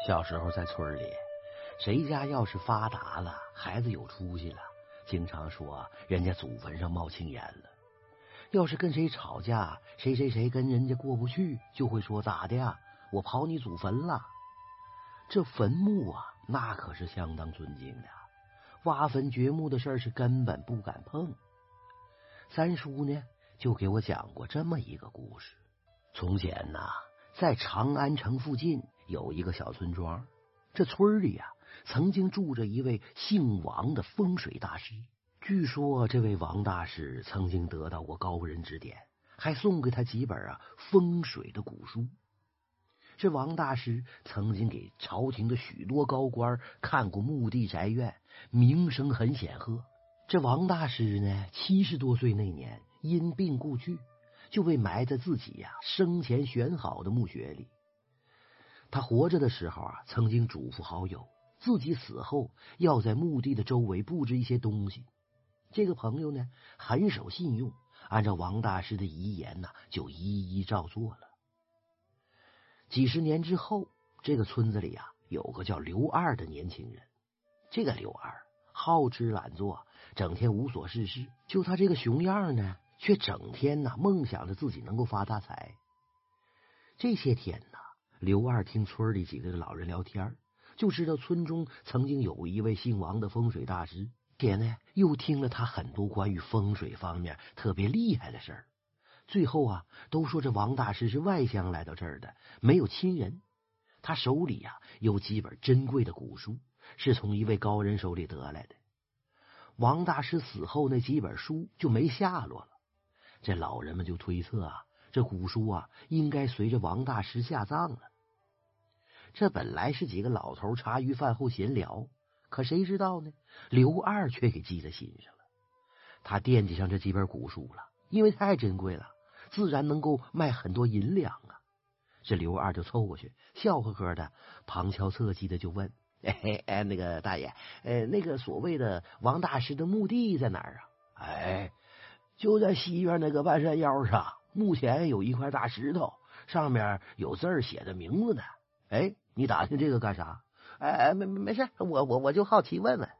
小时候在村里，谁家要是发达了，孩子有出息了，经常说人家祖坟上冒青烟了。要是跟谁吵架，谁跟人家过不去，就会说咋的呀？我刨你祖坟了。这坟墓啊，那可是相当尊敬的，挖坟掘墓的事儿是根本不敢碰。三叔呢，就给我讲过这么一个故事。从前呐，在长安城附近有一个小村庄，这村里啊，曾经住着一位姓王的风水大师。据说这位王大师曾经得到过高人指点，还送给他几本风水的古书。这王大师曾经给朝廷的许多高官看过墓地宅院，名声很显赫。这王大师呢，70多岁那年因病故去，就被埋在自己生前选好的墓穴里。他活着的时候曾经嘱咐好友，自己死后要在墓地的周围布置一些东西。这个朋友呢，很守信用，按照王大师的遗言就一一照做了。几十年之后，这个村子里有个叫刘二的年轻人。这个刘二好吃懒做，整天无所事事，就他这个熊样呢，却整天梦想着自己能够发大财。这些天刘二听村里几个老人聊天，就知道村中曾经有一位姓王的风水大师，且呢又听了他很多关于风水方面特别厉害的事儿。最后都说这王大师是外乡来到这儿的，没有亲人。他手里有几本珍贵的古书，是从一位高人手里得来的。王大师死后，那几本书就没下落了。这老人们就推测这古书应该随着王大师下葬了。这本来是几个老头茶余饭后闲聊，可谁知道呢，刘二却给记在心上了。他惦记上这几本古书了，因为太珍贵了，自然能够卖很多银两啊。这刘二就凑过去，笑呵呵的，旁敲侧击的就问：那个大爷，那个所谓的王大师的墓地在哪儿啊？就在西院那个半山腰上，墓前有一块大石头，上面有字儿写着名字呢。你打听这个干啥？没事，我就好奇问问。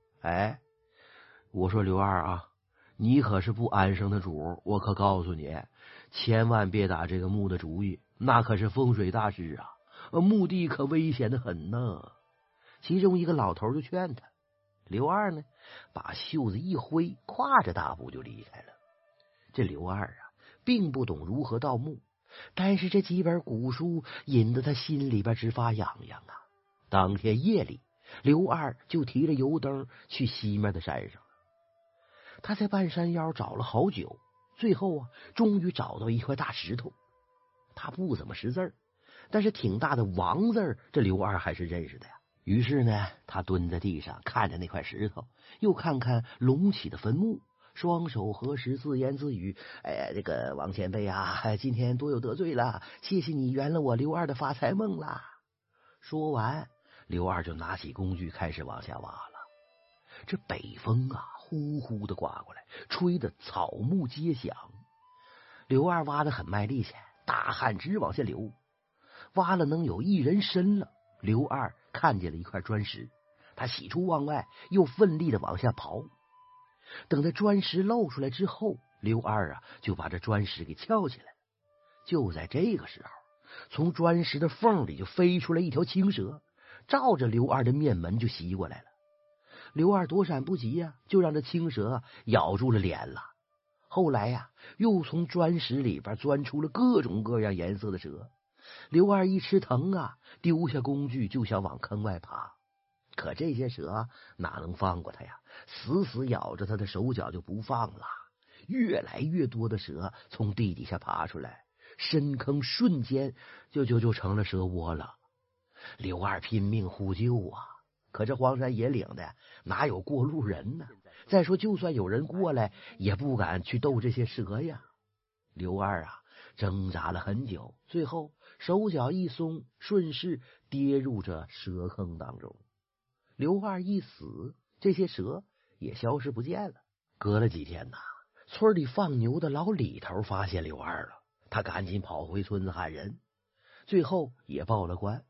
我说刘二你可是不安生的主，我可告诉你，千万别打这个墓的主意，那可是风水大师墓地可危险的很呢。其中一个老头就劝他，刘二呢，把袖子一挥，跨着大步就离开了。这刘二并不懂如何盗墓，但是这几本古书引得他心里边直发痒痒啊。当天夜里，刘二就提着油灯去西面的山上。他在半山腰找了好久，最后终于找到一块大石头。他不怎么识字，但是挺大的王字，这刘二还是认识的呀。于是呢，他蹲在地上看着那块石头，又看看隆起的坟墓，双手合十，自言自语：这个王前辈今天多有得罪了，谢谢你圆了我刘二的发财梦啦。说完，刘二就拿起工具开始往下挖了。这北风呼呼的刮过来，吹得草木皆响。刘二挖得很卖力气，大汗直往下流。挖了能有1人深了，刘二看见了一块砖石，他喜出望外，又奋力的往下刨。等在砖石露出来之后，刘二就把这砖石给撬起来。就在这个时候，从砖石的缝里就飞出来一条青蛇，照着刘二的面门就袭过来了。刘二躲闪不及就让这青蛇咬住了脸了。后来又从砖石里边钻出了各种各样颜色的蛇。刘二一吃疼丢下工具就想往坑外爬，可这些蛇哪能放过他呀，死死咬着他的手脚就不放了。越来越多的蛇从地底下爬出来，深坑瞬间就成了蛇窝了。刘二拼命呼救可这荒山野岭的哪有过路人呢？再说就算有人过来，也不敢去逗这些蛇呀。刘二挣扎了很久，最后手脚一松，顺势跌入这蛇坑当中。刘二一死，这些蛇也消失不见了。隔了几天村里放牛的老李头发现刘二了，他赶紧跑回村子喊人，最后也报了官。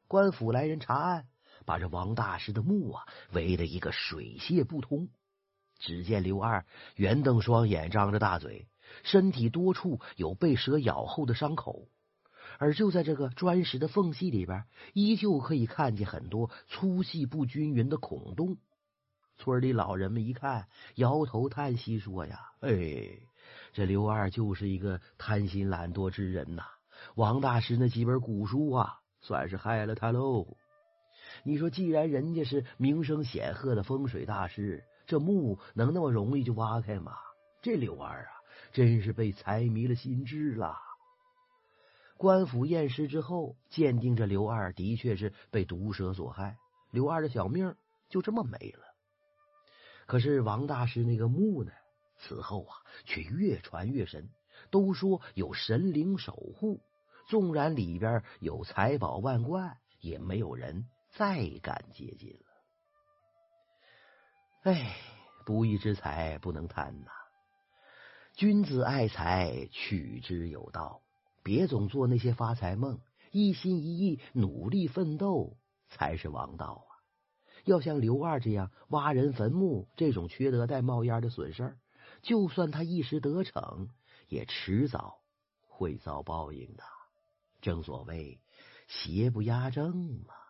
官府来人查案，把这王大师的墓围得一个水泄不通。只见刘二圆瞪双眼，张着大嘴，身体多处有被蛇咬后的伤口，而就在这个砖石的缝隙里边，依旧可以看见很多粗细不均匀的孔洞。村里老人们一看，摇头叹息说呀：“这刘二就是一个贪心懒惰之人呐！王大师那几本古书算是害了他喽。你说，既然人家是名声显赫的风水大师，这墓能那么容易就挖开吗？这刘二真是被财迷了心智了。”官府验尸之后，鉴定这刘二的确是被毒蛇所害，刘二的小命就这么没了。可是王大师那个墓呢，此后却越传越神，都说有神灵守护，纵然里边有财宝万贯，也没有人再敢接近了。不义之财不能贪呐，君子爱财，取之有道。别总做那些发财梦，一心一意努力奋斗才是王道。要像刘二这样挖人坟墓这种缺德带冒烟的损事，就算他一时得逞，也迟早会遭报应的。正所谓邪不压正嘛。